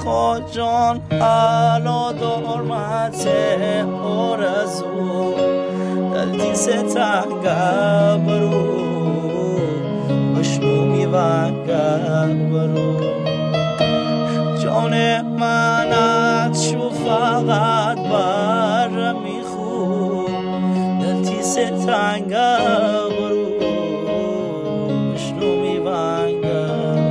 خواجان حالا دارمت آرزو دلتی ستنگه برو بشنو میونگه برو جان منت شو فقط بر میخو دلتی ستنگه برو بشنو میونگه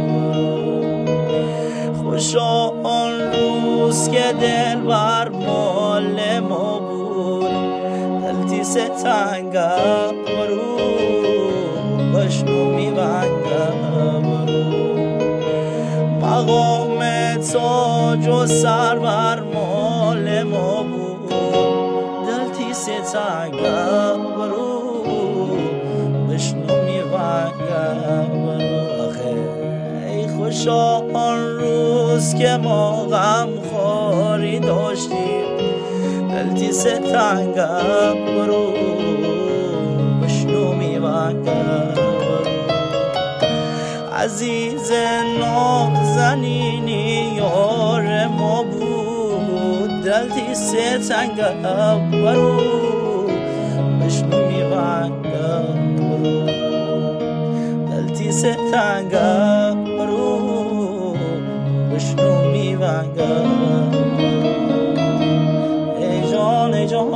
خوشا آن روز که دل بر مال ما بود دلتی ستنگه برو بشنو میونگه برو مقام تاج و سر بر مال ما بود دلتی ستنگه برو بشنو میونگه برو ای خوشا آن روز که ما غم خواری داشتیم دلتی ستنگه برو بشنو میونگه عزیز نازنینی یار ما بود دلتی ستنگه برو بشنو میونگه برو دلتی ستنگه برو بشنو میونگه ای جان ای جان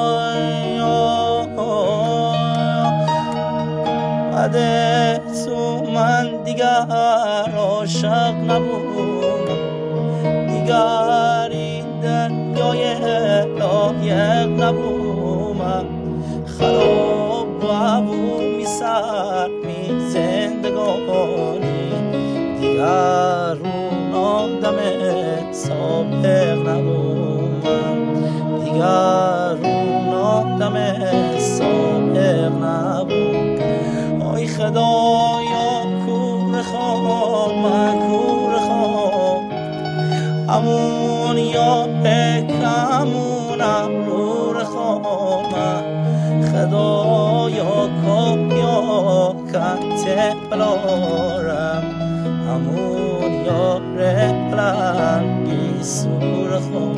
بعد تو من دیگر عاشق نبودم دیگر این دنیای لایق نبودم خراب و عبومی سر می زندگانی دیگر اون آدم سابق نبودم دیگر اون آدم سابق نبودم ای خدایا کور خواب من کور خواب امون یا بکمونم رور خواب من خدایا کابیا کنت بلارم امون یا رقلن بی سور خواب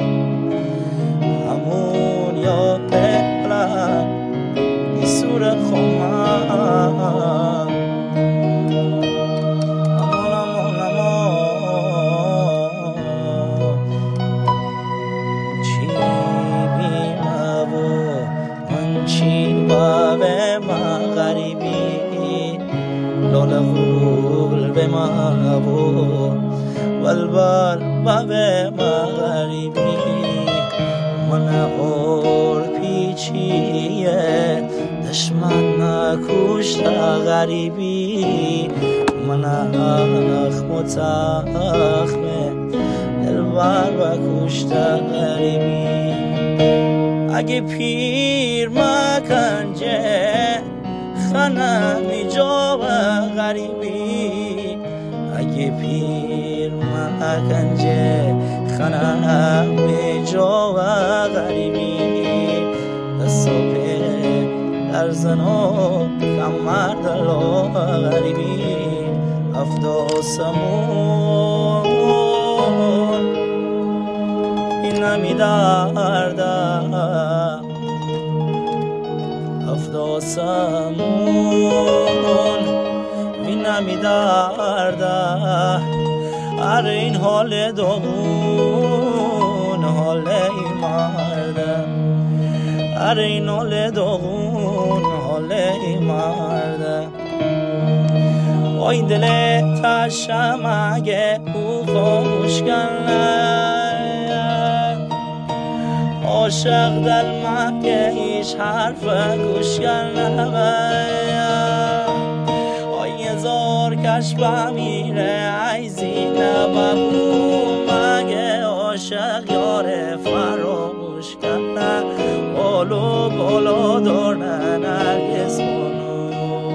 امون یا رقلن بی سور خواب به مابو بلبل به مغربی من اور پیچیه دشمن نکشت غریبی من اخم تخمه دلبر و کشت غریبی اگه پیر مکنجه خنمی جا و غریبی اگه پیر مکنجه خنمی جا و غریبی دستاپه در زنا کمر دلا غریبی افتاسمون این نمی درده افتاسمون وینمی درده اره این حال داغون حال این مرده اره این حال داغون حال این مرده آی دل تشم اگه او خاموش کنه عاشق دل مگه هیچ حرف گوش کرده آی هزار کش بمیره ای زینب مگه عاشق یار فراموش کرده بالو بالا دارن نرگس بانو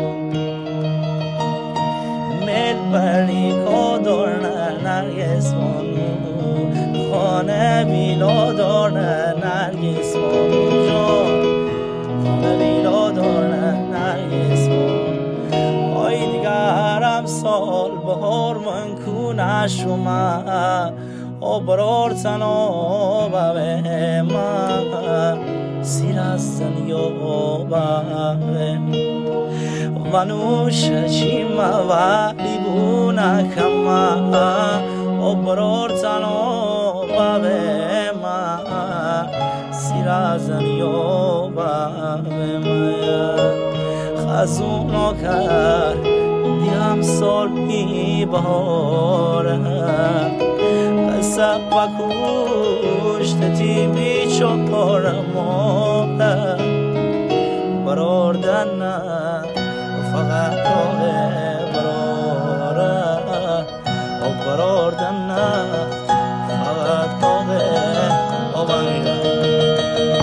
مل بریکا دارن نرگس بانو خانه بیلا دارن نرگس بانو جان خانه بیلا دارن نرگس بانو آی دیگرم سال بهار من کونه شما o brortano bave ma sirazan yo bave vanusha chima valibuna kama o brortano bave ma sirazan yo bave ma خزونو کر دیم سال می بارم قصب و کشتتی می چارم براردن نه فقط براردن نه